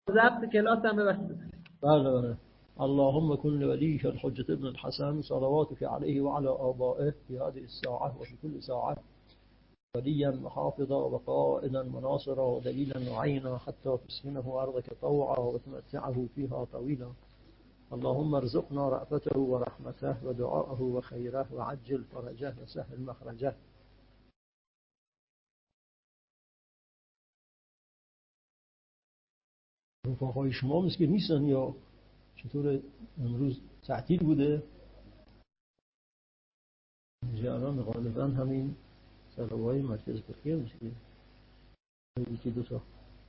ضبط کلاس هم ببخشید. بله. اللهم كن لوليك الحجة ابن الحسن صلواتك عليه وعلى آبائه في هذه الساعة وفي كل ساعة وليا وحافظا وقائدا وناصرا ودليلا وعينا حتى تسكنه أرضك طوعا وتمتعه فيها طويلا. اللهم ارزقنا رأفته ورحمته ودعاءه وخيره وعجل فرجه وسهل مخرجه. رفقای شما مسکن نیستن یا چطور؟ امروز تعطیل بوده؟ جران غالبا همین سلوهای مرکز فقیه میشه یکی دوتا.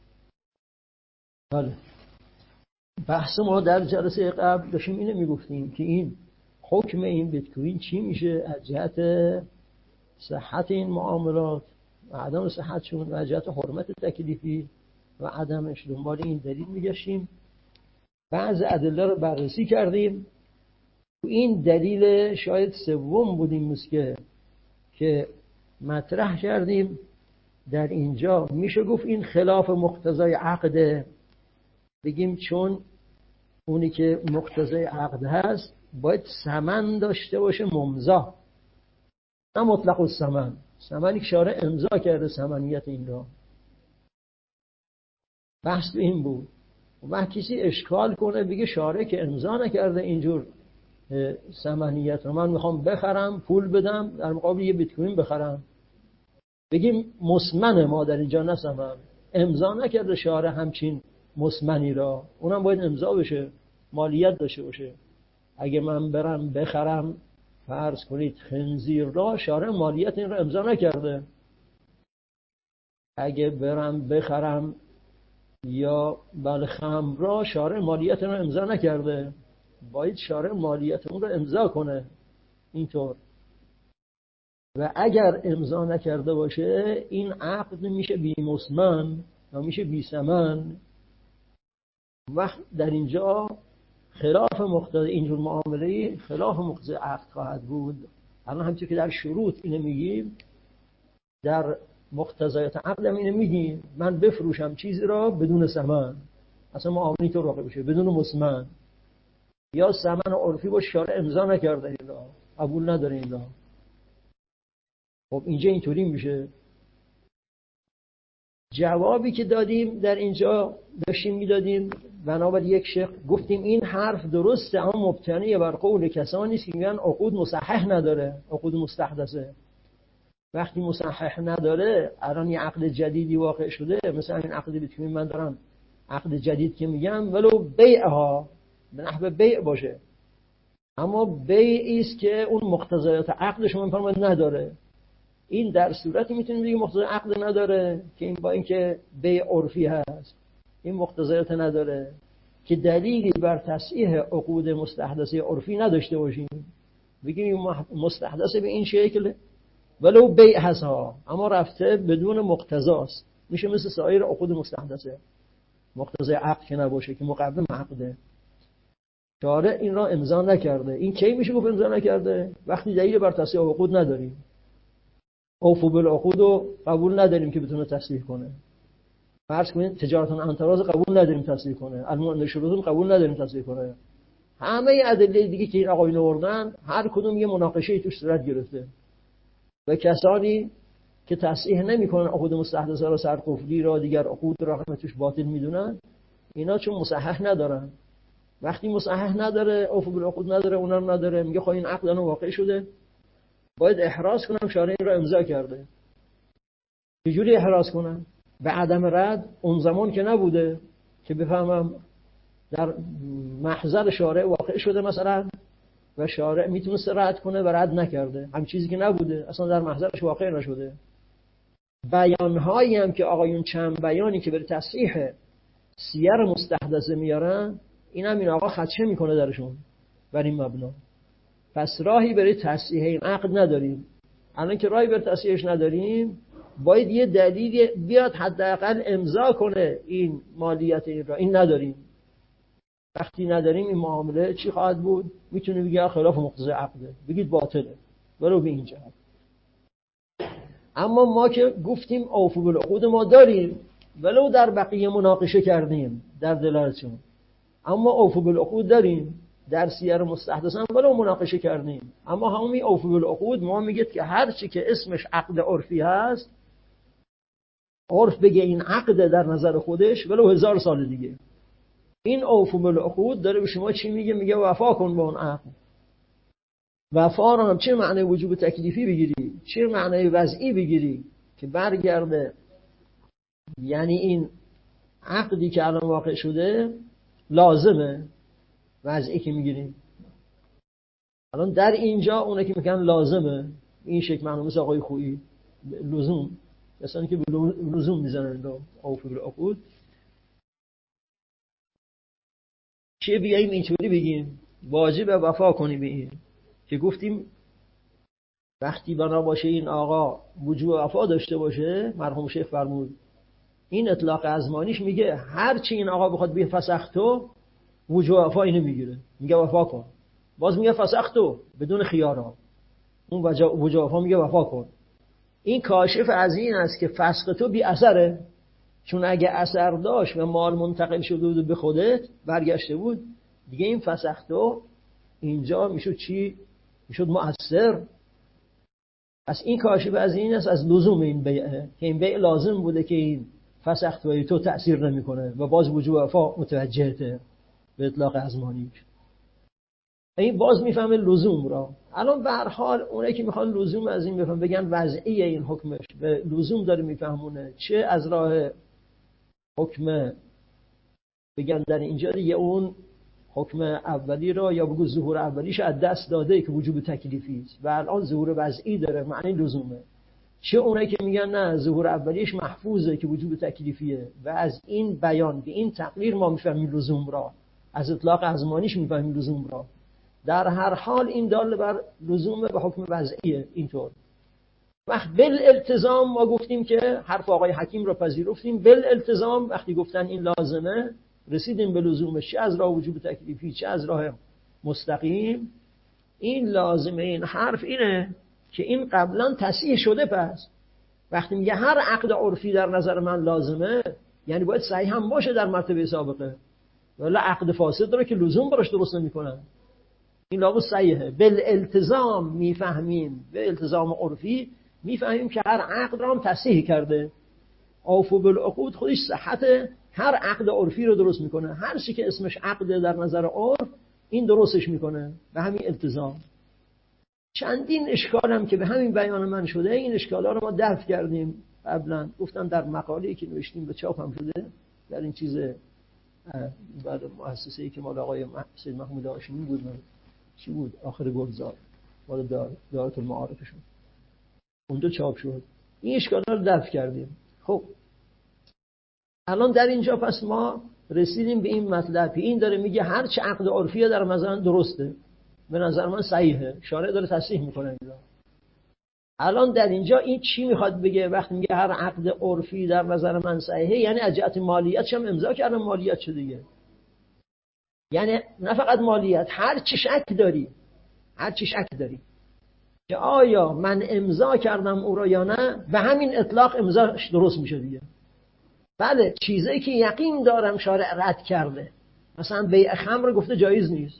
بله، بحث ما در جلسه قبل داشتیم اینو میگفتیم که این حکم این بیت کوین چی میشه از جهت صحت این معاملات و عدم صحتشون و از جهت حرمت تکلیفی و عدمش. دنبال این دلیل میگشتیم، بعض ادله رو بررسی کردیم. این دلیل شاید سوم بودیم که مطرح کردیم. در اینجا میشه گفت این خلاف مقتضای عقده، بگیم چون اونی که مقتضای عقد هست باید ثمن داشته باشه ممضا، نه مطلق الثمن. ثمنی که شارع امضا کرده ثمنیت این را. بحث این بود. و کسی اشکال کنه بگه شارع که امضا نکرده اینجور ثمنیت رو، من میخوام بخرم پول بدم در مقابل یه بیت کوین بخرم، بگیم مسمن ما در اینجا نه ثمن. امضا نکرده شارع همچین مسمنی را، اونم باید امضا بشه، مالیت داشته باشه. اگه من برم بخرم فرض کنید خنزیر را، شارع مالیت این را امضا نکرده. اگه برم بخرم یا خمر را، شارع مالیت را امضا نکرده، باید شارع مالیت اون را امضا کنه. اینطور. و اگر امضا نکرده باشه این عقد میشه بی مسمن و میشه بی ثمن. وقت در اینجا خلاف مقتضای اینجور معامله خلاف مقتضای عقد خواهد بود. الان همچون که در شروط اینو میگیم، در مقتضیات عقد هم اینو میگیم، من بفروشم چیزی را بدون ثمن، اصلا معامله تو واقع بشه بدون مسمن، یا ثمن عرفی با شارع امضا نکرده اینا، قبول نداره اینا. خب اینجا اینطوری میشه. جوابی که دادیم در اینجا داشتیم میدادیم بنابر یک شق، گفتیم این حرف درسته اما مبتنی بر قول کسانی است که میگن عقود مصحح نداره، عقود مستحدثه. وقتی مصحح نداره، الان یه عقد جدیدی واقع شده، مثلا این عقد بیت کوین من دارم عقد جدید که میگم ولو بیعها به نحو بیع باشه، اما بیعی است که اون مقتضیات عقدش من نداره. این در صورتی میتونیم بگیم مقتضیات عقد نداره که این با اینکه بیع عرفی هست این مقتضیات نداره، که دلیلی بر تصحیح عقود مستحدثه عرفی نداشته باشیم، بگیم مستحدثه به این شکل ولو بیع هست ها، اما رفته بدون مقتضاست، میشه مثل سایر عقود مستحدثه، مقتضای عقد که نباشه که مقوم عقده. شارع این را امضا نکرده. این کی میشه گفت امضا نکرده؟ وقتی دلیل بر تصحیح عقود نداریم. اوفوا بالعقود رو قبول نداریم که بتونه تصحیح کنه. فرض کنید تجارت عن تراض قبول نداریم تصحیح کنه، المؤمن شروط قبول نداریم تصحیح کنه. همه ادله دیگه که این آقایون آوردن هر کدوم یه مناقشه توش صورت گرفته. و کسانی که تصحیح نمیکنن عقود مستحدثه را، سرقفلی را، دیگر عقود را هم توش باطل میدونن، اینا چون مصحح ندارن. وقتی مصحح نداره، اوفوا بالعقود نداره، اونم نداره، میگه خب این عقد الان واقع شده، باید احراز کنم شارع این را امضا کرده. چجوری احراز کنم؟ به عدم رد. اون زمان که نبوده که بفهمم در محضر شارع واقع شده مثلا و شارع میتونست رد کنه و رد نکرده، هم چیزی که نبوده، اصلا در محضرش واقع نشده. بیانهایی هم که آقایون چند بیانی که برای تصحیح سیر مستحدثه میارن، این هم این آقا خدشه میکنه درشون بر این مبنا. پس راهی برای تصحیح این عقد نداریم. الان که راهی برای تصحیحش نداریم، باید یه دلیل بیاد حداقل امضا کنه این مالیت این را. این نداریم. وقتی نداریم این معامله چی خواهد بود؟ میتونه بگه خلاف مقتضای عقده، بگید باطله ولو به این جهت. اما ما که گفتیم اوفوا بالعقود ما داریم، ولو در بقیه مناقشه کردیم، در دلالتون. اما اوفو بالعقود داریم در سیر مستحدثان ولو مناقشه کردیم، اما همین اوفو بالعقود ما میگه که هر چی که اسمش عقد عرفی هست، عرف بگه این عقد در نظر خودش ولو 1000 سال دیگه، این اوفو بالعقود داره به شما چی میگه؟ میگه وفا کن با اون عقد. وفا رو هم چه معنی وجوب تکلیفی بگیری، چه معنی وضعی بگیری که برگرده، یعنی این عقدی که الان واقع شده لازمه، وضعی که میگیریم الان در اینجا اونه که میگن لازمه، این شکل معنی مثل آقای خویی لزوم، مثلا که لزوم میزنن رو اوفو بالعقود. چه بیاییم اینطوری بگیم واجب وفا کنی به این که گفتیم وقتی بنا باشه این آقا وجوب وفا داشته باشه، مرحوم شیخ فرمود این اطلاق ازمانیش میگه هر چی این آقا بخواد به فسختو وجوب وفا اینو میگیره، میگه وفا کن، باز میگه فسختو بدون خیارا، اون وجوب وفا میگه وفا کن. این کاشف از این است که فسخ تو بی اثره، چون اگه اثر داشت و مال منتقل شده بود به خودت برگشته بود دیگه این فسختو اینجا میشد چی؟ میشد مؤثر. پس این کاشف از این است از لزوم این بیعه که این بیع لازم بوده که این فسختوی تو تأثیر نمیکنه و باز وجوب وفا متوجهته به اطلاق ازمانیش. این باز میفهمه لزوم را. الان به هر حال اونایی که میخوان لزوم از این بفهمن بگن وضعی این حکمش به لزوم داره میفهمونه، چه از راه حکم بگن در اینجا دیگه اون حکم اولی را یا بگو ظهور اولیش از دست داده که وجوب تکلیفی است و الان ظهور وضعی داره معنی لزومه، چه اونایی که میگن نه ظهور اولیش محفوظه که وجوب تکلیفیه و از این بیان به این تقریر ما میفهمیم لزوم را، از اطلاق ازمانیش میفهمیم لزوم را. در هر حال این دال بر لزوم به حکم وضعیه. اینطور وقت بالالتزام ما گفتیم که حرف آقای حکیم را پذیرفتیم، بالالتزام وقتی گفتن این لازمه رسیدیم به لزومش، چه از راه وجوب تکلیفی چه از راه مستقیم. این لازمه این حرف اینه که این قبلا تصحیح شده. پس وقتی میگه هر عقد عرفی در نظر من لازمه یعنی باید صحیح هم باشه در مرتبه سابقه، ولی عقد فاسد داره که لزوم براش درست نمیکنن، این لابد صحیحه. بالالتزام میفهمیم، به التزام عرفی میفهمیم که هر عقد را هم تصحیح کرده. اوفو بالعقود خودش صحت هر عقد عرفی رو درست میکنه، هر چی که اسمش عقد در نظر عرف این درستش میکنه به همین التزام. چندین اشکال هم که به همین بیان من شده، این اشکالا رو ما دفع کردیم قبلا، گفتم در مقاله‌ای که نوشتیم به چاپ هم شده در این چیز بعد مؤسسه‌ای که مال آقای سید محمود هاشمی بود، چی بود آخر گلزار مال دارت المعارفشون اونجا چاپ شد، این اشکالا رو دفع کردیم. خب الان در اینجا پس ما رسیدیم به این مطلب، این داره میگه هر چه عقد عرفیه در مثلا درسته، به نظر من صحیحه، شارع داره تصحیح میکنه اینجا. الان در اینجا این چی میخواد بگه وقتی میگه هر عقد عرفی در نظر من صحیحه؟ یعنی از جهت مالیاتش هم امضا کردن مالیات شده دیگه، یعنی نه فقط مالیات، هر چی شک داری که آیا من امضا کردم او را یا نه، به همین اطلاق امضاش درست میشه دیگه. بله چیزایی که یقین دارم شارع رد کرده، مثلا بیع خمر گفته جایز نیست،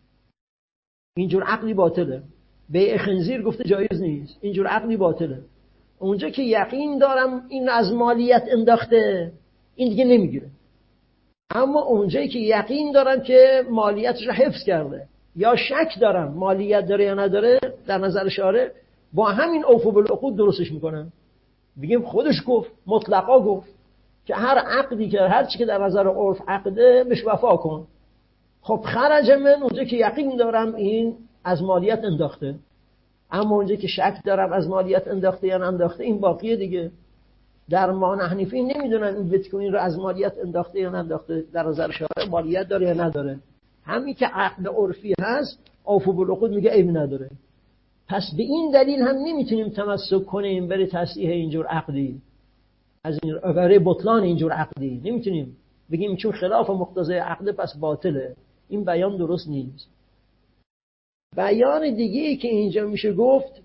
اینجور عقلی باطله. بیع خنزیر گفته جایز نیست، اینجور عقلی باطله. اونجا که یقین دارم این از مالیات انداخته این دیگه نمیگیره، اما اونجایی که یقین دارم که مالیاتش رو حفظ کرده یا شک دارم مالیات داره یا نداره در نظر شارع، با همین اوفو بالعقود درستش میکنن. بگیم خودش گفت، مطلقا گفت که هر عقدی که هر چی که در نظر عرف عقده بهش وفا کن. خب خرج من اونجا که یقین دارم این از مالیات انداخته، اما اونجا که شک دارم از مالیات انداخته یا انداخته این باقیه دیگه. در ما حنیفی نمیدونن این بیت کوین رو از مالیات انداخته یا انداخته، در نظر شارع مالیات داره یا نداره. همین که عقد عرفی هست اوفو بالعقود میگه عیب نداره. پس به این دلیل هم نمیتونیم تمسک کنیم برای تصحیح اینجور عقدی، از این برای بطلان اینجور عقدی نمیتونیم بگیم چون خلاف مقتضای عقد پس باطله. این بیان درست نیست. بیان دیگه‌ای که اینجا میشه گفت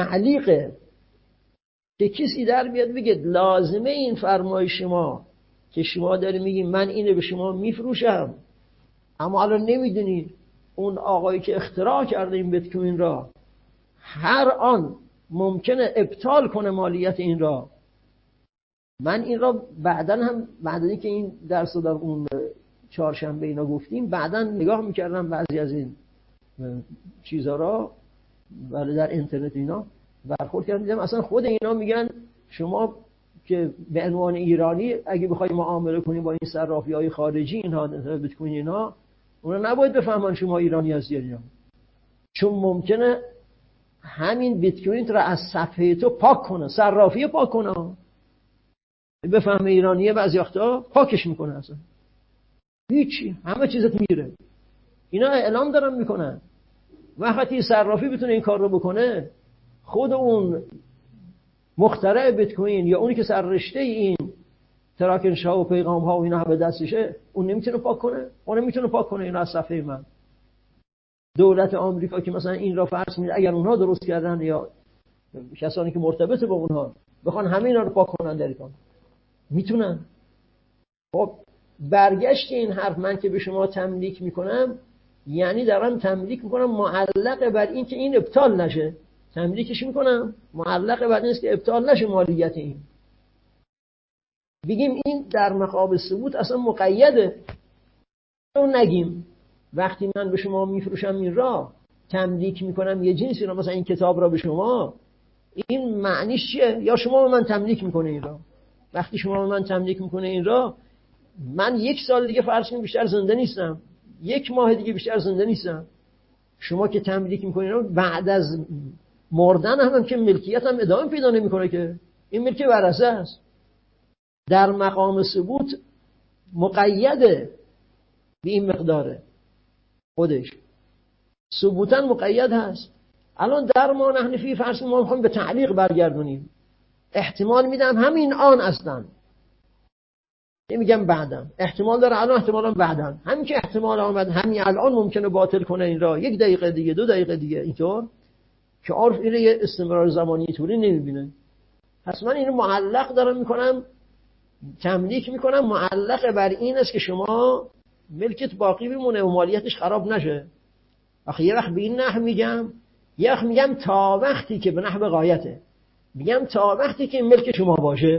تعلیقه، که کسی در بیاد بگه لازمه این فرمایش ما که شما داری میگی من اینو به شما میفروشم، اما الان نمیدونی اون آقایی که اختراع کرده این بیت کوین را هر آن ممکنه ابطال کنه مالیت این را. من این را بعدن هم بعد اینکه این درس رو در اون چهارشنبه اینا گفتیم بعدن نگاه میکردم بعضی از این چیزها را ولی در اینترنت اینا برخورد کردم دیدم اصلا خود اینا میگن شما که به عنوان ایرانی اگه بخوای معامله کنی با این صرافی‌های خارجی اینها بیت کوین اینا اونا نباید بفهمن شما ایرانی هستی اینا، چون ممکنه همین بیت کوین را از صفحه تو پاک کنه، صرافی پاک کنه، بفهمه ایرانیه بعضی وقتا پاکش میکنه، اصلا هیچی همه چیزت میره. اینا اعلام دارن میکنن وقتی صرافی بتونه این کار رو بکنه خود اون مخترع بیت کوین یا اونی که سر رشته این تراکنش‌ها و پیغام‌ها و اینا به دستشه اون نمیتونه پاک کنه، اون نمیتونه پاک کنه اینا از صفحه من. دولت آمریکا که مثلا این را فرض می‌کنه اگر اونها درست کردن یا کسانی که مرتبط با اونها بخوان همه اینا رو پاک کنن در ایران میتونن. خب برگشت این حرف من که به شما تملیک میکنم یعنی دارم تملیک میکنم معلق بر این که این ابطال نشه، تملیکش میکنم معلق بر این است که ابطال نشه مالیت این. بگیم این در مقام ثبوت اصلا مقیده، اون نگیم وقتی من به شما میفروشم این را تملیک میکنم یه جنسی را مثلا این کتاب را به شما، این معنیش چیه؟ یا شما به من تملیک میکنه این را، وقتی شما به من تملیک میکنه این را من 1 سال دیگه فرض کنیم بیشتر زنده نیستم، 1 ماه دیگه بیشتر زنده نیستم، شما که تملیک میکنین رو بعد از مردن هم که ملکیت هم ادامه پیدا نمیکنه که این ملک ورثه است. در مقام ثبوت مقیده به این مقداره، خودش ثبوتاً مقید هست. الان در ما نحنفی فرض ما میخوایم به تعلیق برگردونیم، احتمال میدم همین آن اصلا نمیگم بعدم، احتمال داره الان احتمالاً بعدم، همین که احتمال آمد همین الان ممکنه باطل کنه این را 1 دقیقه دیگه 2 دقیقه دیگه، اینطور که عرف اینه یه استمرار زمانی طولی نمیبینه. پس من اینو معلق دارم میکنم، تملیک میکنم معلق بر این است که شما ملکت باقی بمونه و مالیتش خراب نشه. آخه یه وقت به این نحو میگم، یه وقت میگم تا وقتی که به نحو غایته، میگم تا وقتی که ملک شما باشه.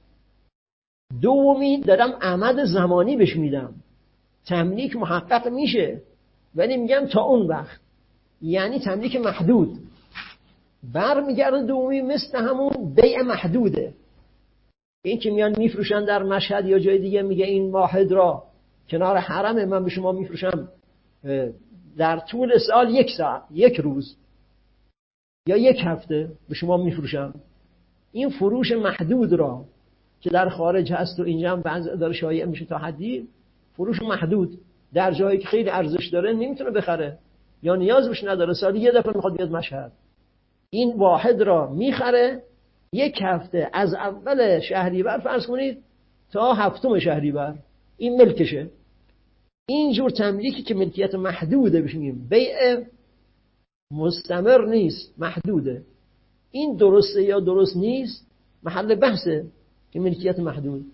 دومی دارم امد زمانی بهش میدم، تملیک محقق میشه ولی میگم تا اون وقت، یعنی تملیک محدود. برمیگرده دومی مثل همون بیع محدوده، این که میان میفروشن در مشهد یا جای دیگه میگه این واحد را کنار حرم من به شما میفروشم در طول سال 1 ساعت 1 روز یا 1 هفته به شما میفروشم. این فروش محدود را که در خارج هست و اینجا هم بعضی داره شایع میشه تا حدی، فروش محدود در جایی که خیلی ارزش داره نمیتونه بخره یا نیاز بهش نداره، سالی 1 دفعه میخواد بیاد مشهد، این واحد را میخره 1 هفته از اول شهریور فرض کنید تا 7 شهریور این ملکشه. اینجور تملیکی که ملکیت محدوده بهش میگیم، بیع مستمر نیست، محدوده. این درسته یا درست نیست محل بحثه که ملکیت محدود.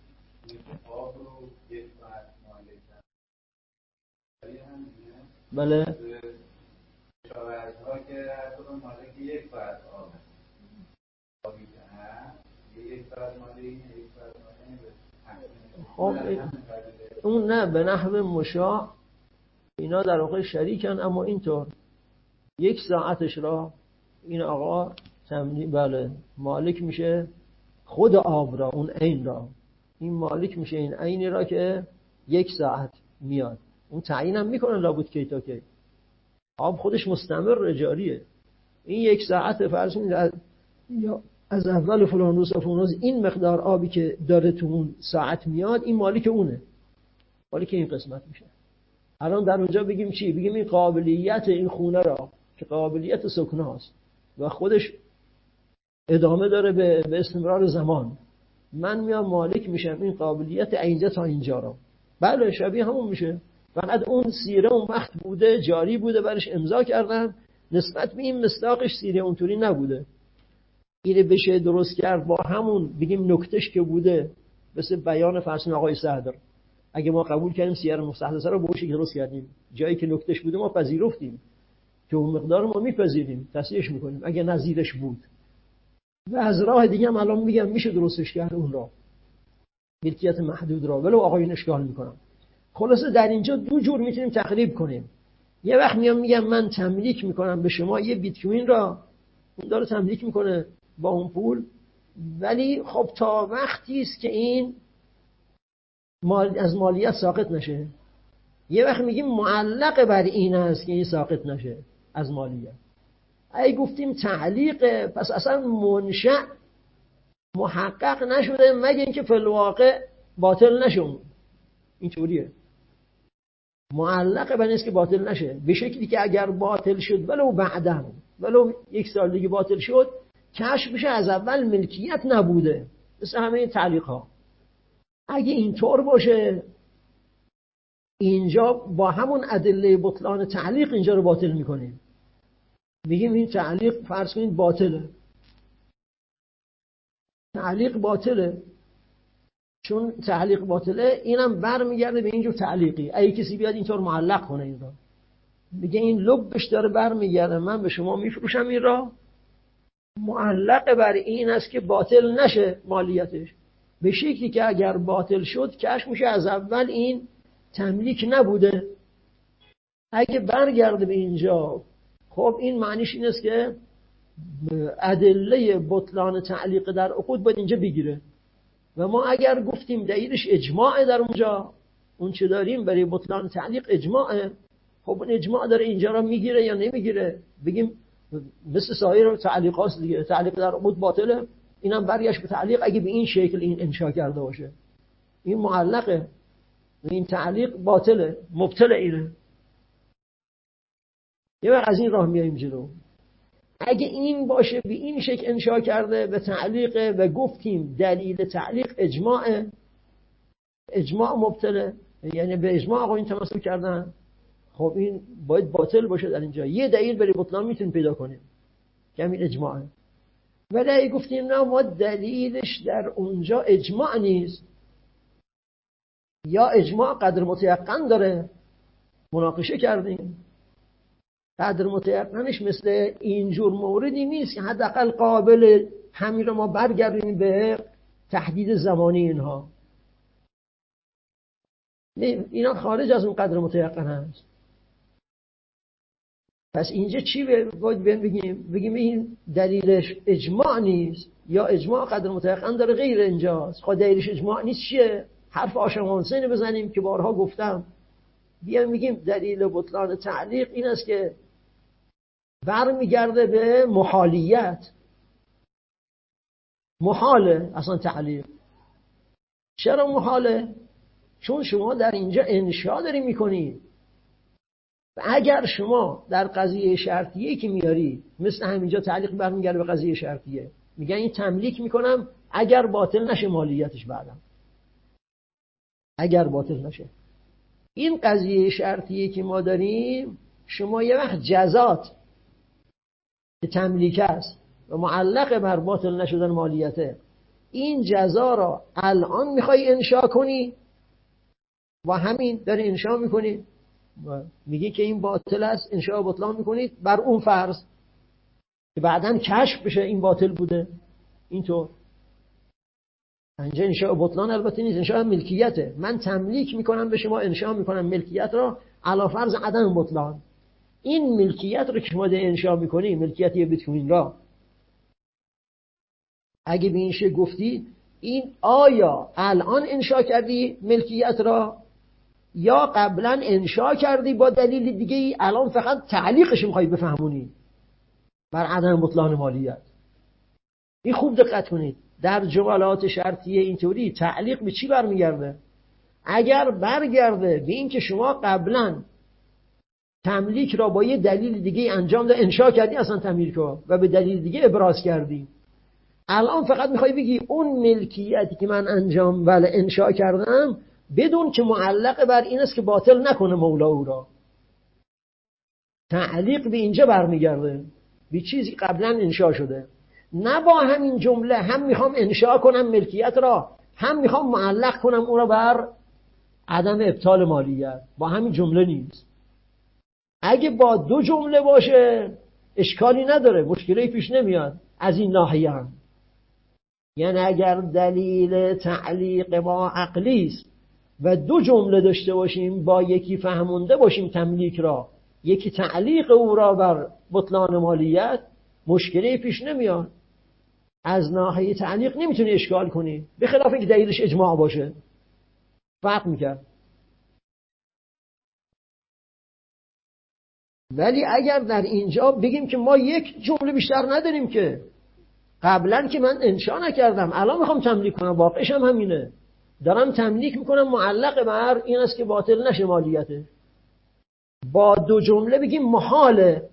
بله خب اون نه به نحو مشاع اینا در واقع شریکن، اما اینطور 1 ساعتش را این آقا بله مالک میشه، خود آب را اون عین را این مالک میشه، این عینی را که 1 ساعت میاد، اون تعیین هم میکنن لابد کی تا کی، آب خودش مستمر جاریه. این 1 ساعت فرض کنید یا از اول فلان روز فلان روز این مقدار آبی که داره تو اون ساعت میاد این مالک اونه، مالک این قسمت میشه. الان در اونجا بگیم چی؟ بگیم این قابلیت این خونه را که قابلیت سکونه هاست و خودش ادامه داره به استمرار زمان، من میام مالک میشم این قابلیت اینجا تا اینجا را. بله شبیه همون میشه، فقط اون سیره اون وقت بوده جاری بوده برش امضا کردن، نسبت به این مصداقش سیره اونطوری نبوده. اینه بشه درست کرد با همون بگیم نکتهش که بوده مثل بیان فرسون آقای صدر. اگه ما قبول کردیم سیاره مستحدثه رو به اون شکل درست کردیم، جایی که نکتهش بوده ما پذیرفتیم که اون مقدار ما میپذیریم، تصحیحش میکنیم اگه نظیرش بود. و از راه دیگه هم الان میگم میشه درستش کرد اون را، ملکیت محدود را، ولو آقایون اشکال میکنم. خلاصه در اینجا دو جور میتونیم تقریب کنیم. یه وقت میگم من تملیک میکنم به شما یه بیت کوین را، اون داره تملیک میکنه با اون پول، ولی خب تا وقتی است که این از مالیت ساقط نشه. یه وقت میگیم معلق بر این است که این ساقط نشه از مالیت. اگه گفتیم تعلیق، پس اصلا منشأ محقق نشده مگه اینکه فی الواقع باطل نشه. اینطوریه، معلق بر نیست که باطل نشه، به شکلی که اگر باطل شد ولو بعداً، ولو یک سال دیگه باطل شد، کشف بشه از اول ملکیت نبوده، مثل همه این تعلیق ها. اگه اینطور باشه اینجا با همون ادله بطلان تعلیق اینجا رو باطل میکنیم، میگیم این تعلیق فرض کنید باطله، تعلیق باطله. چون تعلیق باطله اینم برمیگرده به اینجور تعلیقی. اگه کسی بیاد اینطور معلق کنه این را، میگه این لبش داره برمیگرده، من به شما میفروشم این را، معلق بر این است که باطل نشه مالیتش، به شکلی که اگر باطل شد کشف میشه از اول این تملیک نبوده. اگه برگرده به اینجا، خب این معنیش این است که ادله بطلان تعلیق در عقود باید اینجا بگیره. و ما اگر گفتیم دلیلش اجماع در اونجا، اون چه داریم برای بطلان تعلیق اجماعه، خب اون اجماع داره اینجا را میگیره یا نمیگیره؟ بگیم مثل سایر تعلیقات دیگه، تعلیق در عقود باطله، اینم برگشت به تعلیق اگه به این شکل این انشا کرده باشه، این معلقه، این تعلیق باطله، مبطل اینه. یه وقت از این راه میاییم جلو. اگه این باشه به این شکل انشا کرده به تعلیق و گفتیم دلیل تعلیق اجماعه، اجماع مبطله، یعنی به اجماع آقا این تمسک کردن، خب این باید باطل باشه. در اینجا یه دلیل برای بطلان میتونیم پیدا کنیم که همین اجماعه. ولی اگه گفتیم نه ما دلیلش در اونجا اجماع نیست، یا اجماع قدر متیقن داره، مناقشه کردیم، قدر متیقنش مثل اینجور موردی نیست که حداقل قابل همین رو ما برگردیم به تحدید زمانی اینها، اینا خارج از اون قدر متیقن هست. پس اینجا چی باید بگیم این دلیلش اجماع نیست یا اجماع قدر متیقن داره غیر اینجاست. خب دلیلش اجماع نیست چیه؟ حرف آشمانسه بزنیم که بارها گفتم، بیایم میگیم دلیل بطلان تعلیق این است که برمیگرده به محالیت. محاله اصلا تعلیق. چرا محاله؟ چون شما در اینجا انشا داری میکنی. و اگر شما در قضیه شرطیه که میاری، مثل همینجا تعلیق برمیگرده به قضیه شرطیه، میگن این تملیک میکنم اگر باطل نشه مالیتش بعدم، اگر باطل نشه. این قضیه شرطیه که ما داریم، شما یه وقت جزات که تملیک است و معلق بر باطل نشدن مالیته، این جزا را الان میخوای انشا کنی و همین داری انشا میکنی و میگی که این باطل است، انشا بطلان میکنید بر اون فرض که بعداً کشف بشه این باطل بوده. اینطور اینجا انشا بطلان البته نیست، انشا ملکیته. من تملیک میکنم به شما، انشا میکنم ملکیت را علی فرض عدم بطلان. این ملکیت رو که شما ده انشا میکنی، ملکیت یه بیت کوین را، اگه به این شکل گفتی این آیا الان انشا کردی ملکیت را یا قبلا انشا کردی با دلیل دیگه ای، الان فقط تعلیقش میخوای بفهمونی بر عدم بطلان مالیت. این خوب دقت کنید، در جملات شرطیه اینطوری تعلیق به چی برمیگرده؟ اگر برگرده به این که شما قبلا تملیک را با یه دلیل دیگه انجام ده، انشا کردی اصلا تملیک را و به دلیل دیگه ابراز کردی، الان فقط میخوای بگی اون ملکیتی که من انجام انشا کردم بدون که معلق بر این است که باطل نکنه مولا او را. تعلیق به اینجا برمیگرده، به چیزی قبلا انشا شده. نه با همین جمله هم میخوام انشا کنم ملکیت را، هم میخوام معلق کنم اون رو بر عدم ابطال مالیت. با همین جمله نیست. اگه با دو جمله باشه اشکالی نداره، مشکلی پیش نمیاد از این ناحیه هم. یعنی اگر دلیل تعلیق ما عقلی است و دو جمله داشته باشیم، با یکی فهمونده باشیم تملیک را، یکی تعلیق او را بر بطلان مالیت، مشکلی پیش نمیاد. از ناحیه تعلیق نمیتونی اشکال کنی، به خلاف اینکه دلیلش اجماع باشه فرق میکرد. ولی اگر در اینجا بگیم که ما یک جمله بیشتر نداریم، که قبلا که من انشا نکردم الان میخوام تملیک کنم، واقعش هم همینه، دارم تملیک میکنم معلق بر این است که باطل نشه مالیته. با دو جمله بگیم محاله.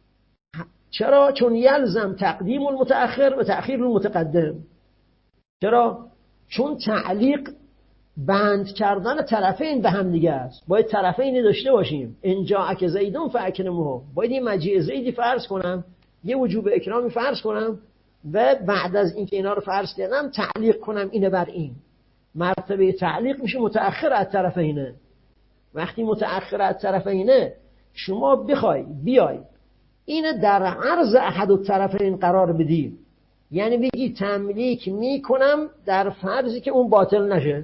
چرا؟ چون یلزم تقدیم المتأخر و تأخیر المتقدم. چرا؟ چون تعلیق بند کردن طرفین به هم دیگه است. باید طرفین داشته باشیم. ان جاءک زیدون فاکرمه، باید این مجیء زیدی فرض کنم، یه وجوب اکرامی فرض کنم و بعد از اینکه اینا رو فرض کردم تعلیق کنم اینه بر این. مرتبه تعلیق میشه متأخر از طرفینه. وقتی متأخر از طرفینه شما بخوای بیای اینه در عرض احد الطرفین قرار بدی، یعنی بگی تملیک میکنم در فرضی که اون باطل نشه،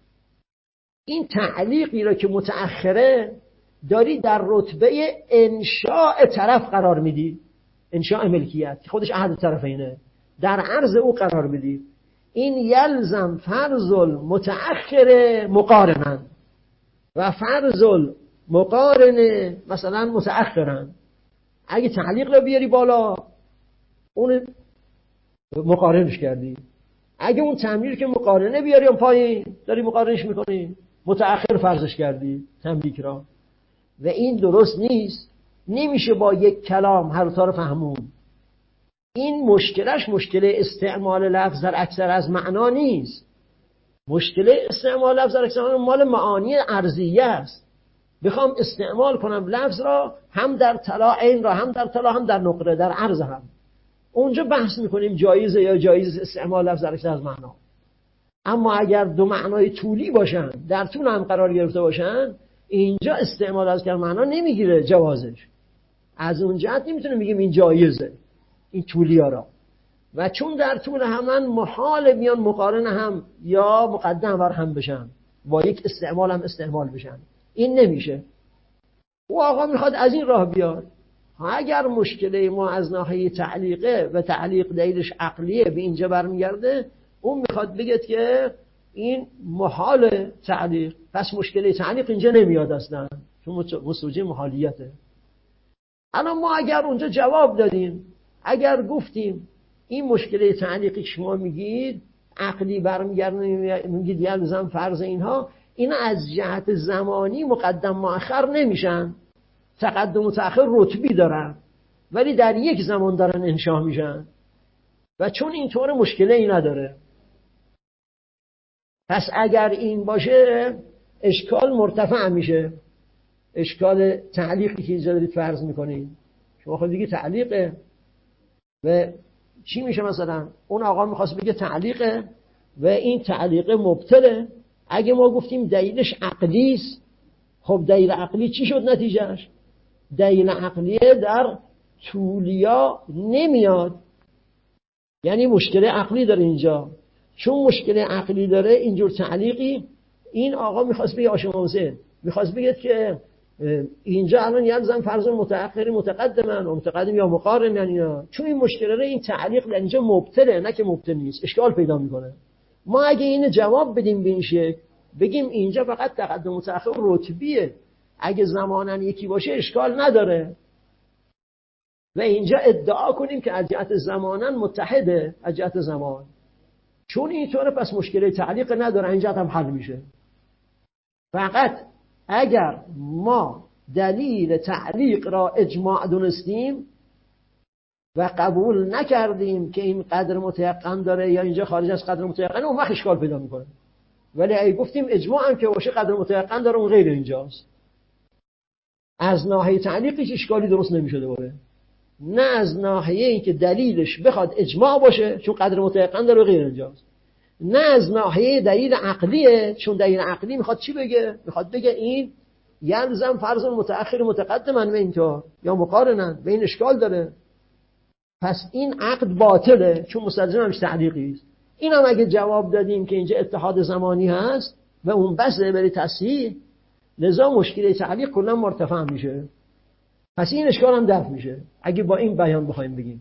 این تعلیقی را که متأخره داری در رتبه انشاء طرف قرار میدی، انشاء ملکیت که خودش احد الطرفینه، در عرض او قرار بدی. این یلزم فرض المتأخر مقارنا و فرض المقارن مثلا متأخرا. اگه تعلیق رو بیاری بالا اون مقارنش کردی، اگه اون تملیک که مقارنه بیاری اون پایین داری مقارنش میکنی، متأخر فرضش کردی تملیک را. و این درست نیست، نمیشه با یک کلام هر تا رو فهمون. این مشکلش مشکل استعمال لفظ در اکثر از معنا نیست. مشکل استعمال لفظ در اکثر مال معانی ارضیه است. بخوام استعمال کنم لفظ را هم در طلا، عین را هم در طلا، هم در نقره، در عرض هم، اونجا بحث میکنیم جایزه یا جایز استعمال لفظ در اکثر از معنا. اما اگر دو معنای طولی باشن، در طول هم قرار گرفته باشن، اینجا استعمال از کلمه معنا نمیگیره جوازش. از اون جهت نمیتونیم بگیم این جایزه این طولی ها را. و چون در طول همان محال میان مقارن هم یا مقدم بر هم بشن، با یک استعمال هم استعمال بشن، این نمیشه. او آقا میخواد از این راه بیاد. اگر مشکل ما از ناحیه تعلیقه و تعلیق دلیلش عقلیه به اینجا برمیگرده، اون میخواد بگه که این محال تعلیق، پس مشکل تعلیق اینجا نمیاد اصلا، چون مستوجب محالیته. الان ما اگر اونجا جواب دادیم، اگر گفتیم این مشکل تعلیقی که شما میگید عقلی برمیگرده، میگید یلزم فرض اینها، اینا از جهت زمانی مقدم مؤخر نمیشن، تقدم و تأخیر رتبی دارن ولی در یک زمان دارن انشاء میشن و چون اینطور مشکلی نداره. پس اگر این باشه اشکال مرتفع میشه، اشکال تعلیقی که اینجا دارید فرض میکنید. شما خود دیگه تعلیقه و چی میشه؟ مثلا اون آقا میخواست بگه تعلیقه و این تعلیقه مبطله. اگه ما گفتیم دلیلش عقلیست، خب دلیل عقلی چی شد نتیجهش؟ دلیل عقلیه در طولیا نمیاد، یعنی مشکل عقلی داره اینجا. چون مشکل عقلی داره اینجور تعلیقی، این آقا میخواست بگه آشما حسین میخواست بگه که اینجا الان یلزم فرض متأخر متقدمن و متقدم یا مقارن، یعنی چون این مشکل داره این تعلیق در اینجا مبطله، نه که مبطل نیست، اشکال پیدا میکنه. ما اگه اینو جواب بدیم به این شکل، بگیم اینجا فقط تقدم متأخر رتبیه، اگه زمانن یکی باشه اشکال نداره، و اینجا ادعا کنیم که از جهت زمانن متحده، از جهت زمان، چون اینطوره پس مشکل تعلیق نداره، اینجا هم حل میشه. فقط اگر ما دلیل تعلیق را اجماع دونستیم و قبول نکردیم که این قدر متیقن داره یا اینجا خارج از قدر متیقن، اون وقت اشکال پیدا میکنه. ولی اگه گفتیم اجماع هم که باشه قدر متیقن داره، اون غیر اینجاست، از ناحیه تعلیقش اشکالی درست نمیشه دوباره، نه از ناحیه این که دلیلش بخواد اجماع باشه چون قدر متیقن داره غیر اینجاست. نه از ناحیه دلیل عقلیه، چون دلیل عقلی میخواد چی بگه؟ میخواد بگه این یلزم فرض متأخر متقدما و اینطور یا مقارنن و این اشکال داره، پس این عقد باطله چون مستلزم همش تعلیقی است. این هم اگه جواب دادیم که اینجا اتحاد زمانی هست و اون بسه برای تصحیح، لذا مشکل تعلیق کلا مرتفع میشه، پس این اشکال هم دفع میشه اگه با این بیان بخوایم بگیم.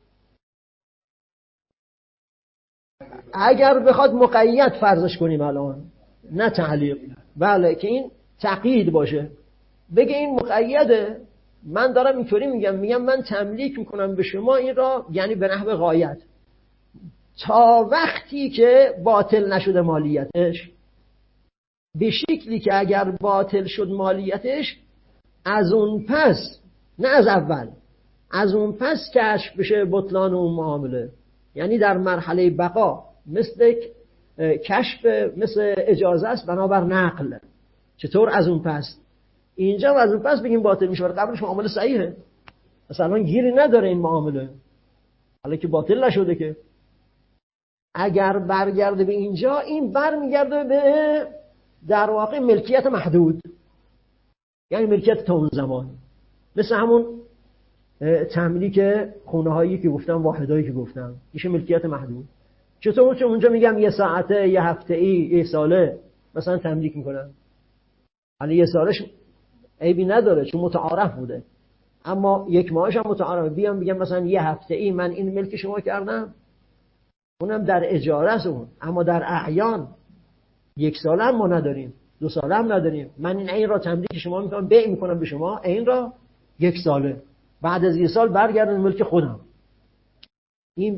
اگر بخواد مقید فرضش کنیم الان، نه تعلیق، بله که این تقیید باشه، بگه این مقیده، من دارم اینطوری میگم من تملیک میکنم به شما این را، یعنی به نحو غایت، تا وقتی که باطل نشده مالیتش، به شکلی که اگر باطل شد مالیتش از اون پس، نه از اول، از اون پس کشف بشه بطلان اون معامله. یعنی در مرحله بقا مثل کشف، مثل اجازه است بنابر نقل. چطور از اون پس؟ اینجا از اون پس بگیم باطل میشه، قبلش معامله صحیحه، مثلا گیری نداره این معامله، حالا که باطل نشده که. اگر برگرده به اینجا، این برمیگرده به در واقع ملکیت محدود، یعنی ملکیت تا اون زمان، مثل همون تملیک خونه هایی که گفتم، واحدایی که گفتم، میشه ملکیت محدود. چطور؟ چون اونجا میگم یه ساعته، یه هفته ای، یه ساله مثلا تملیک میکنم، حالا یه سالش عیبی نداره چون متعارف بوده، اما یک ماهش هم متعارف. بیام بگم مثلا یه هفته ای من این ملک شما کردم، اونم در اجاره است اون، اما در اعیان یک ساله هم ما نداریم، 2 ساله هم نداریم. من این را تملیک شما میکنم، بیع میکنم به شما، این را 1 ساله، بعد از 1 سال برگردن ملک خودم. این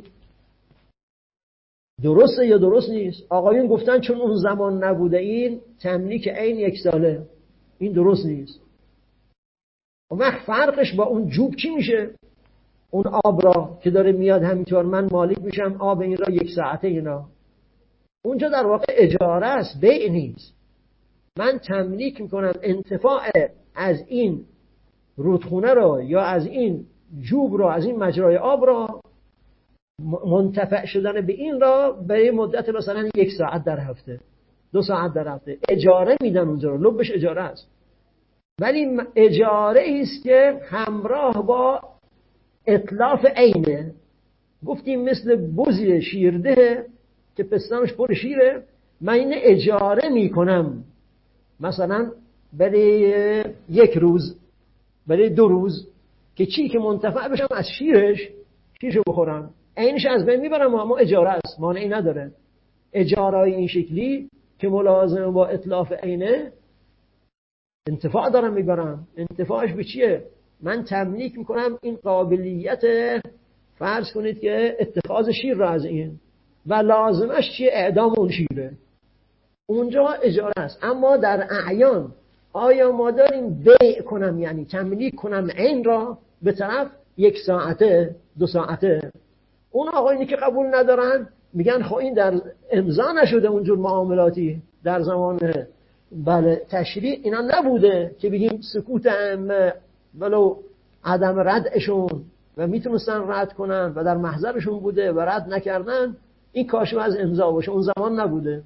درسته یا درست نیست؟ آقایون گفتن چون اون زمان نبوده این تملیک عین 1 ساله، این درست نیست. و وقت فرقش با اون جوب چی میشه؟ اون آب را که داره میاد همینطور من مالک میشم، آب این را 1 ساعته اینا، اونجا در واقع اجاره است، بیع نیست. من تملیک میکنم انتفاع از این رودخونه را یا از این جوب را، از این مجرای آب را، منتفع شدن به این را به مدت مثلا 1 ساعت در هفته، 2 ساعت در هفته اجاره میدن، اونجا رو لبش اجاره است، ولی اجاره است که همراه با اتلاف عینه. گفتیم مثل بزی شیرده که پستانش پر شیره، من این اجاره میکنم مثلا برای 1 روز، برای 2 روز، که چی؟ که منتفع بشم از شیرشو بخورم، عینش از بین میبرم، اما اجاره است، مانعی نداره. اجاره این شکلی که ملازم با اتلاف عینه انتفاع دارم میبرم. انتفاعش به چیه؟ من تملیک میکنم این قابلیت، فرض کنید که اتخاذ شیر را از این، و لازمش چیه؟ اعدام اون شیره، اونجا اجاره است. اما در اعیان آیا ما داریم بیع کنم، یعنی تملیک کنم عین را به طرف 1 ساعته 2 ساعته؟ اون آقایونی که قبول ندارن میگن خب این در امضا نشده اونجور معاملاتی در زمان بله تشریع اینا نبوده که بگیم سکوت ائمه ولو عدم ردشون و میتونستن رد کنن و در محضرشون بوده و رد نکردن، این کاشف از امضا باشه، اون زمان نبوده.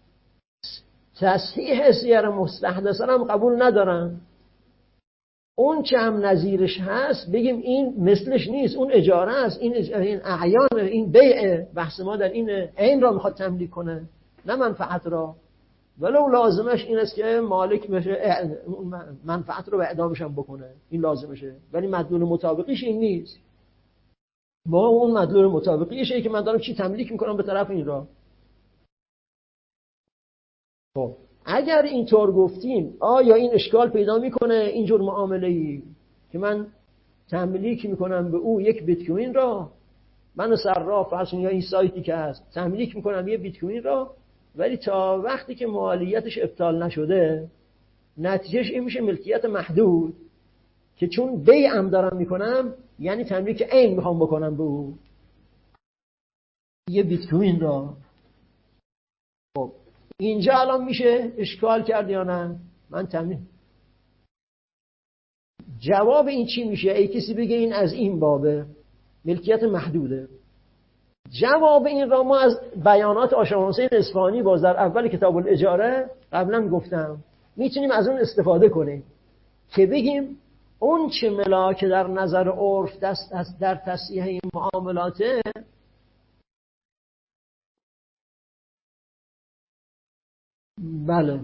تصحیح سیر مستحدثه هم قبول ندارن. اون چه هم نظیرش هست بگیم این مثلش نیست، اون اجاره است، این اعیان، این بیع، بحث ما در این را میخواد تملیک کنه نه منفعت را، ولو لازمش این است که مالک بشه منفعت رو به اعدامش هم بکنه، این لازمشه، ولی مدلول مطابقیش این نیست. ما اون مدلول مطابقیشه که من دارم چی تملیک میکنم به طرف این را. خب اگر اینطور گفتیم آیا این اشکال پیدا میکنه اینجور معامله‌ای که من تملیک میکنم به او 1 بیت کوین را، من صراف فرض یا این سایتی که هست تملیک میکنم 1 بیت کوین را، ولی تا وقتی که مالیتش ابطال نشده، نتیجهش این میشه ملکیت محدود، که چون بیع هم دارم میکنم یعنی تملیک عین میخوام بکنم به او 1 بیت کوین را. خب اینجا الان میشه اشکال کرد یا نه؟ من تملیک جواب این چی میشه؟ ای کسی بگه این از این بابه ملکیت محدوده، جواب این را ما از بیانات آشا حسین اصفهانی باز در اول کتاب الاجاره قبلا گفتم میتونیم از اون استفاده کنیم که بگیم اون چه ملاک در نظر عرف دست در تصحیح این معاملاته بله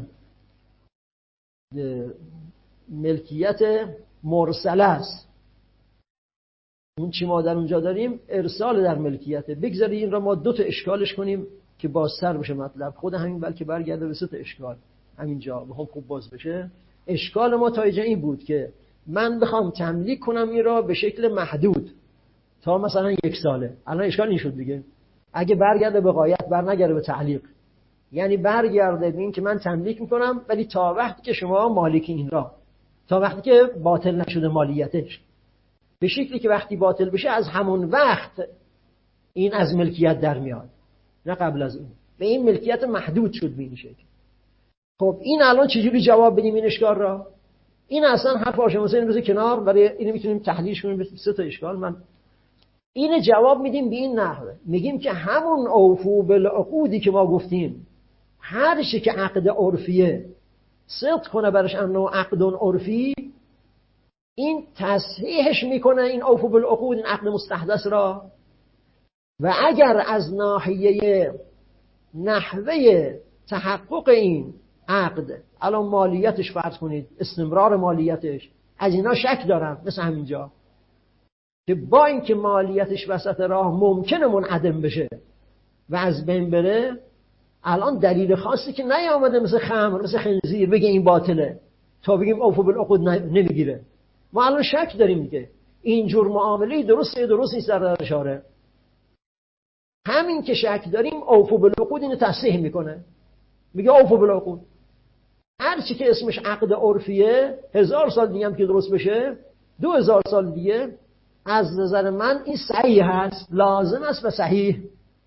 ملکیت مرسله است. اون چی ما در اونجا داریم ارسال در ملکیته. بگذاری این را ما 2 تا اشکالش کنیم که بازتر بشه مطلب. خود همین بلکه برگرده به 3 تا اشکال همینجا بخوام خوب باز بشه. اشکال ما تا اینجا این بود که من بخوام تملیک کنم این را به شکل محدود تا مثلا 1 ساله. الان اشکال این شد دیگه. اگه برگرده به غایت برنگرده به تعلیق، یعنی برگرده به این که من تملیک میکنم ولی تا وقتی که شما مالک این را، تا وقتی که باطل نشده مالیتش، به شکلی که وقتی باطل بشه از همون وقت این از ملکیت در میاد، نه قبل از اون. به این ملکیت محدود شد به این شکل. خب این الان چجوری جواب بدیم این اشکال را؟ این اصلا حرف آشا حسین بذار کنار، برای اینو میتونیم تحلیلش کنیم به 3 تا اشکال. من این جواب میدیم به این نحوه، میگیم که همون اوفو بالعقودی که ما گفتیم، هر چی که عقد عرفیه صدق کنه برش انه عقد عرفی، این تصحیحش میکنه این اوفو بالعقود، این عقد مستحدث را. و اگر از ناحیه نحوه تحقق این عقد، الان مالیتش فرض کنید، استمرار مالیتش، از اینا شک دارم، مثل همینجا که با اینکه مالیتش وسط راه ممکنه منعدم بشه و از بین بره، الان دلیل خاصی که نیامده مثل خمر، مثل خنزیر بگه این باطله تا بگیم اوفو بالعقود نمیگیره. ما الان شک داریم دیگه اینجور معامله درست نیست در شارع. همین که شک داریم اوفو بالعقود اینو تصحیح میکنه، میگه اوفو بالعقود. هر چی که اسمش عقد عرفیه 1000 سال دیگه هم که درست بشه، 2000 سال دیگه، از نظر من این صحیح هست، لازم است و صحیح.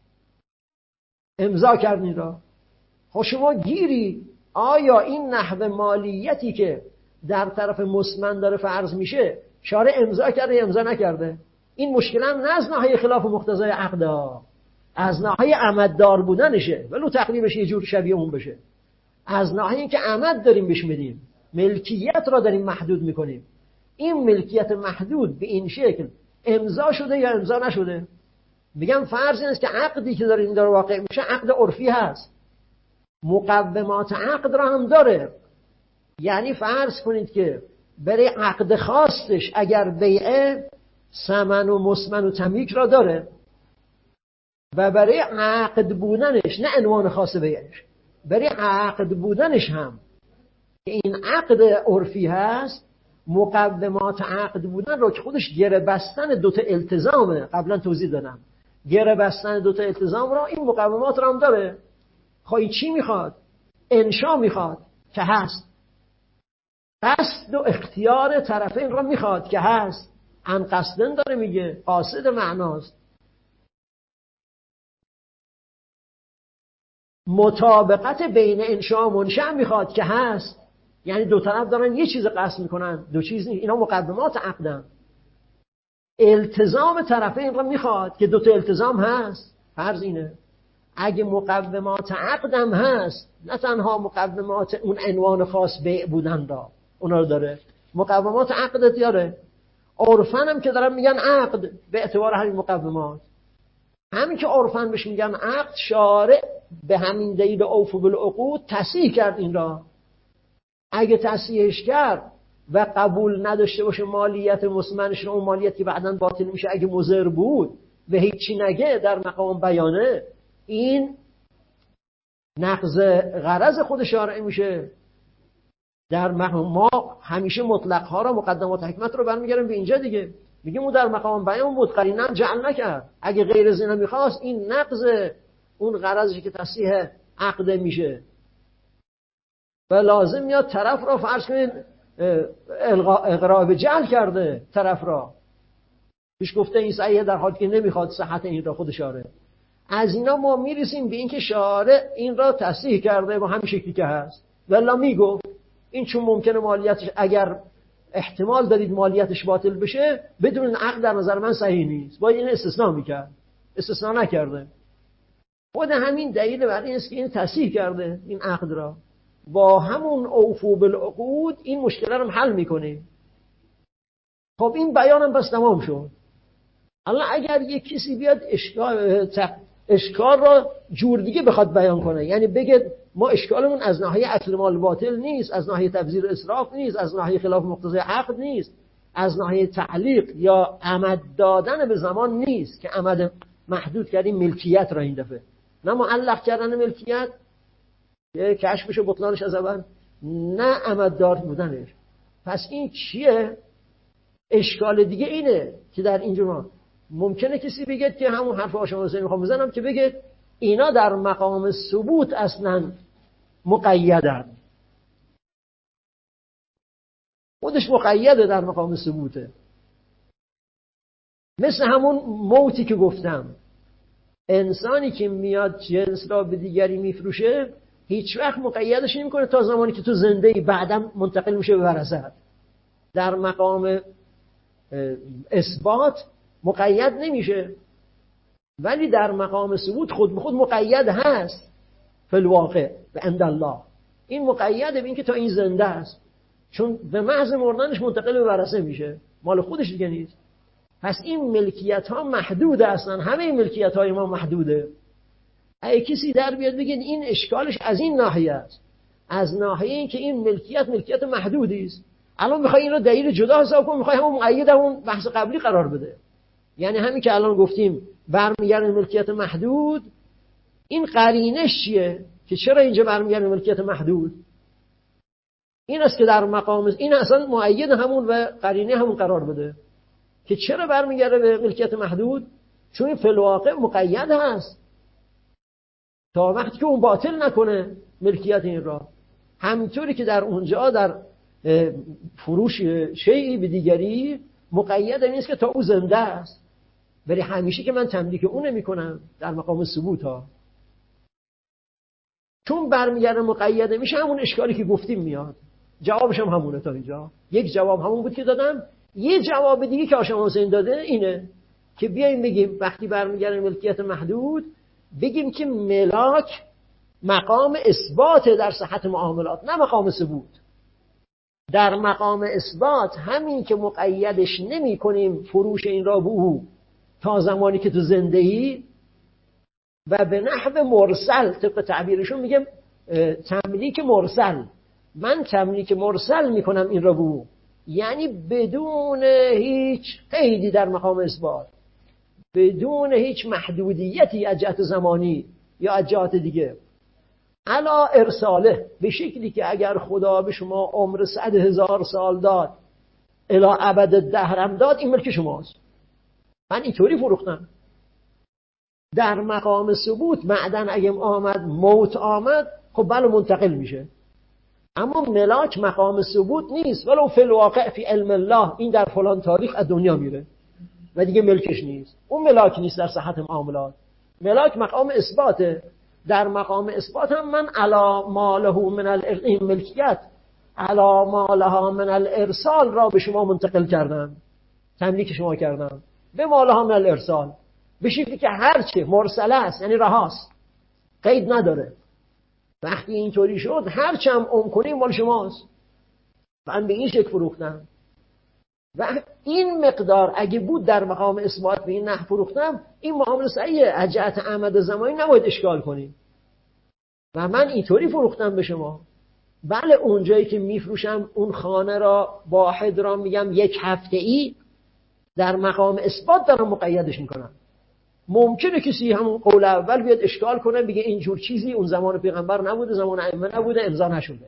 امضا کردین را. خب شما گیری آیا این نحوه مالیتی که در طرف مسمن داره فرض میشه شارع امضا کرده یا امضا نکرده؟ این مشکل هم نه از ناحیه خلاف مقتضای عقد، از ناحیه عمددار بودنشه، ولو تقریبش یه جور شبیه اون بشه. از ناحیه که عمد داریم بهش میدیم، ملکیت را داریم محدود میکنیم. این ملکیت محدود به این شکل امضا شده یا امضا نشده؟ میگم فرض این است که عقدی که داره این داره واقع میشه عقد عرفی هست، مقومات عقد را هم داره. یعنی فرض کنید که برای عقد خاصش اگر بیعه ثمن و مسمن و تملیک را داره، و برای عقد بودنش، نه عنوان خاص بیعش، برای عقد بودنش هم که این عقد عرفی هست، مقومات عقد بودن رو که خودش گره بستن 2 تا التزامه، قبلا توضیح دادم، گره بستن 2 تا التزام را این مقومات را هم داره. خواهی چی میخواد؟ انشا میخواد که هست، قصد و اختیار طرفین را میخواد که هست، ان قصدن داره میگه، قاصد معناست. مطابقت بین انشا و منشأ میخواد که هست، یعنی 2 طرف دارن یه چیز قصد میکنن، 2 چیز نیست، اینا مقدمات عقدن. التزام طرفین را میخواد که 2 تا التزام هست. فرض اینه اگه مقومات عقدم هست، نه تنها مقومات اون عنوان خاص بیع بودن را اونا رو داره، مقومات عقدت داره. عرفن هم که دارن میگن عقد به اعتبار همین مقومات، همین که عرفن بهش میگن عقد، شارع به همین دلیل اوفو بالعقود تصحیح کرد این را. اگه تصحیحش کرد و قبول نداشته باشه مالیت مسمنش، اون مالیت که بعداً باطل میشه اگه مضر بود و هیچی نگه در مقام بیانه، این نقض غرض خود شارع میشه. در مقام ما همیشه مطلق ها را، مقدمات حکمت رو برمیگردیم به اینجا دیگه، میگه اون در مقام بیان متقرینا جعل نکرد، اگه غیر از اینا میخواست این نقض اون غرضی که تصحیح عقد میشه و لازم میاد طرف را فرض کنید اقرار به جعل کرده، طرف را پیش گفته این صحیحه در حالی که نمیخواد صحت این را خود شارع. از اینا ما میرسیم به این که شارع این را تصحیح کرده با همین شکلی که هست. والله میگفت این چون ممکنه مالیتش، اگر احتمال دارید مالیتش باطل بشه، بدون عقد در نظر من صحیح نیست، باید این استثناء میکرد. استثناء نکرده. خود همین دلیل بر این است که این تصحیح کرده این عقد را. با همون اوفو بالعقود این مشکل رو حل میکنه. خب این بیانم بس تمام شد. الان اگر یک کسی بیاد اشکال را جور دیگه بخواد بیان کنه، یعنی بگه ما اشکالمون از ناحیه اکل مال باطل نیست، از ناحیه تبذیر اسراف نیست، از ناحیه خلاف مقتضای عقد نیست، از ناحیه تعلیق یا عمد دادن به زمان نیست که عمد محدود کردیم ملکیت را این دفعه، نه معلق کردن ملکیت که کشفش و بطلانش از اول، نه عمد دار بودنش. پس این چیه؟ اشکال دیگه اینه که در اینجا ممکنه کسی بگه که همون حرف آشما حسین میخوام بزنم که بگه اینا در مقام ثبوت اصلا مقیدن. خودش مقیده در مقام ثبوته. مثل همون موتی که گفتم، انسانی که میاد جنس را به دیگری میفروشه هیچ وقت مقیدش نمیکنه تا زمانی که تو زنده‌ای، بعدم منتقل میشه به ورثت. در مقام اثبات مقید نمیشه، ولی در مقام ثبوت خود به خود مقید هست. فی الواقع به عند الله این مقیده به این که تا این زنده است، چون به محض مردنش منتقل به ورثه میشه، مال خودش دیگه نیست. پس این ملکیت ها محدوده، اصلا همه ملکیت های ما محدوده. اگه کسی در بیاد بگه این اشکالش از این ناحیه است، از ناحیه این که این ملکیت محدودی است، الان میخوای این رو دلیل جدا حساب کنی، میخوای همون مقید همون بحث قبلی قرار بده. یعنی همین که الان گفتیم برمیگرده ملکیت محدود، این قرینش چیه که چرا اینجا برمیگرده ملکیت محدود؟ این است که در مقام این اصلا مؤید همون و قرینه همون قرار بده که چرا برمیگرده به ملکیت محدود، چون این فی الواقع مقید هست تا وقتی که اون باطل نکنه ملکیت این را. همینطوری که در اونجا در فروش شیئی به دیگری مقید نیست که تا او زنده است، ولی همیشه که من تملیک اون میکنم در مقام ثبوت ها، چون برمیگرده مقید میشه همون اشکالی که گفتیم میاد. جوابش هم همونه. تا اینجا یک جواب همون بود که دادم. یه جواب دیگه که آشم حسین داده اینه که بیاییم بگیم وقتی برمیگرده ملکیت محدود، بگیم که ملاک مقام اثبات در صحت معاملات، نه مقام ثبوت. در مقام اثبات همین که مقیدش نمی کنیم فروش این را به او تا زمانی که تو زندهی و به نحو مرسل، طبق تعبیرشون میگم تملیک مرسل، من تملیک مرسل میکنم این را به او، یعنی بدون هیچ قیدی در مقام اثبات، بدون هیچ محدودیتی از جهت زمانی یا از جهت دیگه، علا ارساله، به شکلی که اگر خدا به شما عمر 100,000 سال داد الی ابد الدهر داد، این ملک شماست. من اینطوری فروختم. در مقام ثبوت بعدن اگه آمد موت آمد، خب بله منتقل میشه، اما ملاک مقام ثبوت نیست. ولو فی الواقع فی علم الله این در فلان تاریخ از دنیا میره و دیگه ملکش نیست، اون ملاک نیست در صحت معاملات. ملاک مقام اثباته. در مقام اثبات هم من علا ماله من این ملکیت علا مالها من الارسال را به شما منتقل کردم، تملیک شما کردم به مالها من الارسال، به شکلی که هرچه مرسله است یعنی رهاست، قید نداره. وقتی اینطوری شد هرچه هم کنیم مال شماست. من به این شکل فروختم و این مقدار اگه بود در مقام اثبات به این نحو فروختم، این معامله صحیحه، از جهت احمد زمانی نباید اشکال کنیم. و من اینطوری فروختم به شما. بله اونجایی که میفروشم اون خانه را واحد را میگم 1 هفته‌ای، در مقام اثبات دارم مقیدش میکنم. ممکنه کسی همون قول اول بیاد اشکال کنه بگه اینجور چیزی اون زمان پیغمبر نبوده، زمان ائمه نبوده، امضا نشده.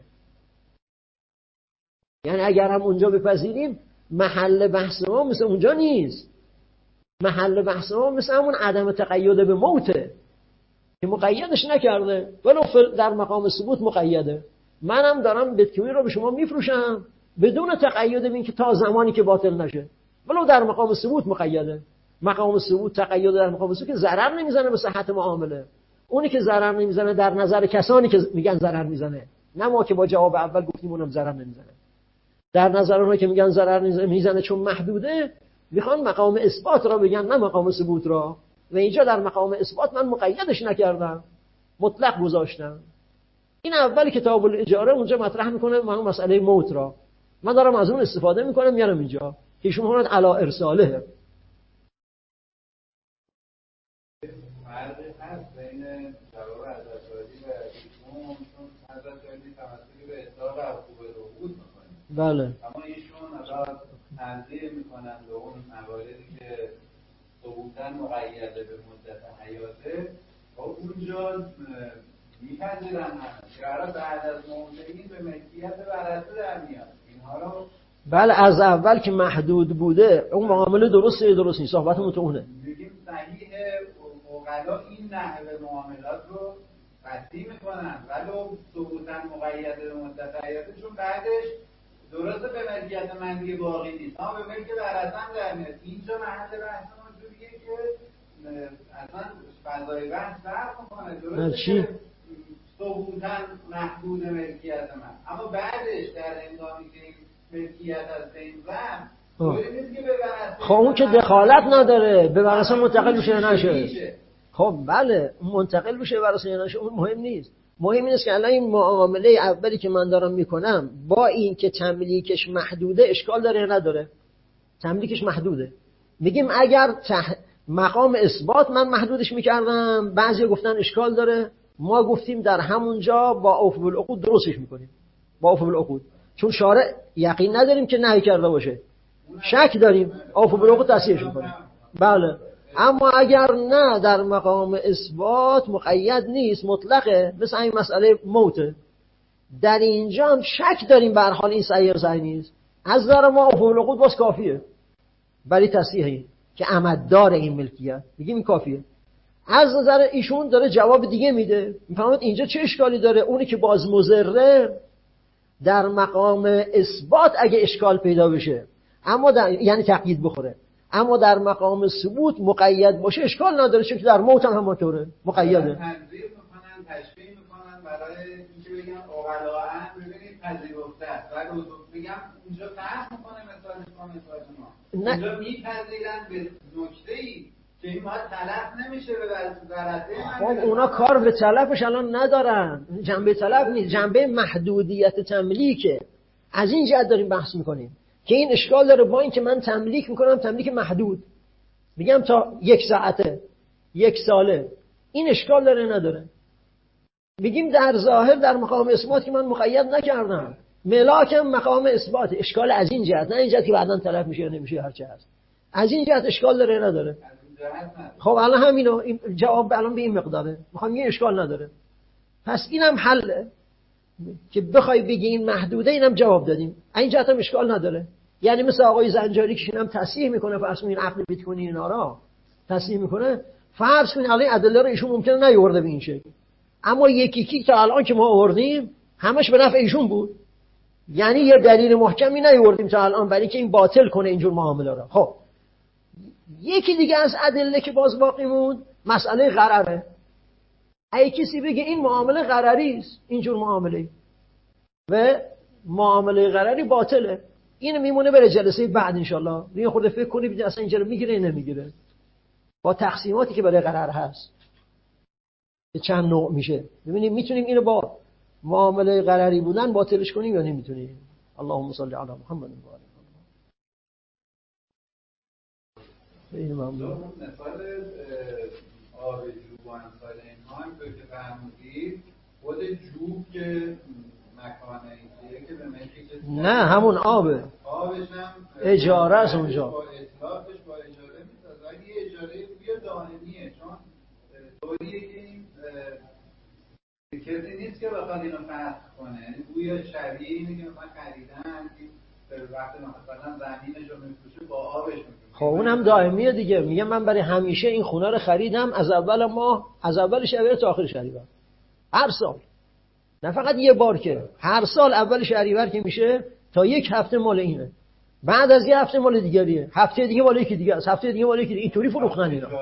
یعنی اگر هم اونجا بپذیریم محل بحث ما مثل اونجا نیست. محل بحث ما مثل همون عدم تقید به موته که مقیدش نکرده، ولو در مقام ثبوت مقیده. منم دارم بیتکوین رو به شما میفروشم بدون تقید به این که تا زمانی که باطل نشه، ولو در مقام ثبوت مقیده. مقام ثبوت تقید در مقام ثبوت که ضرر نمیزنه به صحت معامله. اونی که ضرر نمیزنه در نظر کسانی که میگن ضرر میزنه، نه ما که با جواب اول گفتیم اونم ضرر نمیزنه. در نظر اونها که میگن ضرر میزنه چون محدوده، میخوان مقام اثبات را بگن نه مقام ثبوت را. و اینجا در مقام اثبات من مقیدش نکردم، مطلق گذاشتم. این اول کتاب الاجاره اونجا مطرح میکنه مسئله موت را، من دارم از اون استفاده میکنم میارم اینجا که ایشون میگن علی ارساله. فرقی هست بین جواب حضرت عالی و ایشون، چون حضرت عالی تمثیلی به اطلاق عقوب العقود میکنه، بله، اما ایشون الان تنظیر میکنن به اون مواردی که ثبوتاً مقیده به مدت حیاته، و اونجا میپذیرن که قرار بعد از موضعین به ملکیت ورثه در میاد اینها رو. بله، از اول که محدود بوده اون معامله درسته درست نیست، صحبتمون تو اونه. میگیم صحیح عقلا این نحوه معاملات رو قطعی میکنن ولو ثبوتاً مقید به مدت حیاته، چون بعدش درسته به ملکیت من دیگه باقی نیست، اما به ملک ورثه‌ام در میاد. اینجا محل بحث ما جوریه که اصلا فضای بحث فرق میکنه. درسته که ثبوتاً محدود ملکیت من، اما بعدش در هنگامی که این ملکیت از بین رفت خب اون که دخالت نداره به ورثه منتقل بشه نشه. خب بله منتقل بشه ورثه نشه، اون مهم نیست. مهم اینه که الان این معامله اولی که من دارم میکنم با این که تملیکش محدوده اشکال داره یا نداره؟ تملیکش محدوده. میگیم اگر مقام اثبات من محدودش میکردم، بعضی گفتن اشکال داره، ما گفتیم در همونجا با اوف بالعقود درستش میکنیم، با اوف بالعقود، چون شارع یقین نداریم که نهی کرده باشه، شک داریم، اوف بالعقود تصحیحش میکنیم. بله، اما اگر نه در مقام اثبات مقید نیست، مطلقه، مثل این مسئله موته، در اینجا هم شک داریم به هر حال این صحیح صحیح نیست، از نظر ما اوف بالعقود باز کافیه برای تصحیح که عمددار این ملکیت، میگیم این کافیه. از نظر ایشون داره جواب دیگه میده، میفهمید اینجا چه اشکالی داره؟ اونی که باز مضره در مقام اثبات اگه اشکال پیدا بشه، اما یعنی تقیید بخوره، اما در مقام ثبوت مقید باشه اشکال نداره، چون که در موت هم همونطوره مقیده. تنظیر میکنن، تشبیه میکنن برای اینکه بگن اوغلاً ببینید پذیرفته است، ولی میگم اینجا فرق میکنه مثال ما اینجا میپذیرن به نکته‌ای که این باید تلف نمیشه به ورثه. خب اونا کار به تلفش الان ندارن، جنبه تلف نیست، جنبه محدودیت تملیکه. از این جهت داریم بحث میکنیم که این اشکال داره با این که من تملیک میکنم تملیک محدود، میگم تا 1 ساعته 1 ساله، این اشکال داره نداره؟ میگیم در ظاهر در مقام اثبات که من مقید نکردم، ملاکم مقام اثبات، اشکال از این جهت، نه این جهت که بعداً تلف میشه یا نمیشه، هر چه هست از این جهت اشکال داره نداره؟ خب الان همینو این جواب الان به این مقداره، میخوام یه اشکال نداره. پس اینم حله که بخوای بگی این محدوده، اینم جواب دادیم، این جهت هم اشکال نداره. یعنی مثل آقای زنجانی که اینم تصحیح میکنه، فرض کنین عقل بیتکونی اینا را تصحیح میکنه، فرض کنین الان ادله رو ایشون ممکنه نیورده به این شکل، اما یکی تا الان که ما آوردیم همش به نفع ایشون بود، یعنی یه دلیل محکمی نیوردیم تا الان برای که این باطل کنه اینجور معامله را. خب یکی دیگه از ادله که باز باقی موند مسئله غرره. اگه کسی بگه این معامله غرری است، اینجور معامله و معامله غرری باطله، این میمونه برای جلسه بعد ان شاءالله. یه خورده فکر کنی ببین اصلا اینجا رو میگیره نمیگیره، با تقسیماتی که برای غرر هست که چند نوع میشه، ببینیم میتونیم اینو با معامله غرری بودن باطلش کنیم یا نمیتونیم. اللهم صل علی محمد و آل این مثال آب جوب و امثال اینها هم که فرمودید، خود جوب که مکانه ایه که به ملکی نه همون آبه، آبش هم اجاره است اونجا، با اطلاقش با اجاره میساز، ولی یه اجاره بوی دائمیه، چون طوریه که این کسی نیست که بخواد اینو فسخ کنه، یعنی بوی شبیه اینه که مثلا خریدن وقتی مثلا زمینش رو میفروشه با آبش میفروشه. خب اونم دائمیه دیگه، میگم من برای همیشه این خونه رو خریدم، از اول شهریور تا آخر شهریور، هر سال، نه فقط یه بار، که هر سال اول شهریور که میشه تا 1 هفته مال اینه، بعد از 1 هفته مال دیگریه، هفته دیگه مال یکی دیگه است، هفته دیگه مال یکی دیگه، اینطوری فروختن اینا.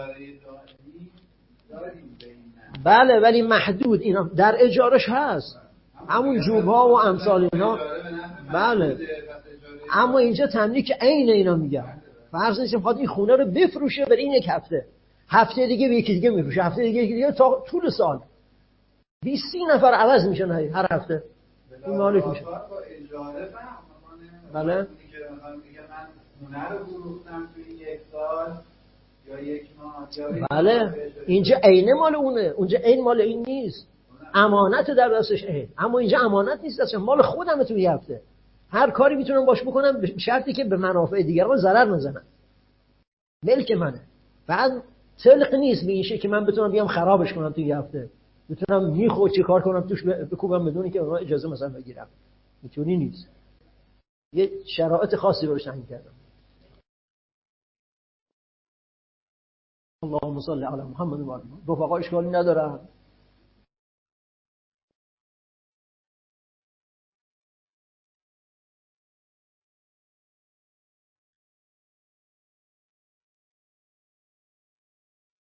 بله ولی محدود، اینا در اجارش هست، همون جوب‌ها و امثال اینا. بله اما اینجا تملیک عین اینا میگن، فرض نیست میخواد این خونه رو بفروشه برای این 1 هفته، هفته دیگه به یکی دیگه میفروشه، هفته دیگه یکی دیگه، تا طول سال 20-30 نفر عوض میشن هر هفته. این مالک میشه. بله. من خونه رو فروختم توی یک سال یا یک ماه. بله. اینجا عین مال اونه، اونجا عین مال این نیست. امانت در دستش عین، اما اینجا امانت نیست، اصلا مال خودمه توی هفته. هر کاری میتونم باش بکنم به شرطی که به منافع دیگران ضرر نزنم. ملک منه. بعد طلق نیست به این شکل که من بتونم بیام خرابش کنم توی هفته. میتونم میخو چه کار کنم توش بکوبم بدون که اونها اجازه مثلا بگیرم. میتونی نیست. یه شرایط خاصی رو تعیین کردم. اللهم صل علی محمد و آله. رفقا اشکالی ندارم.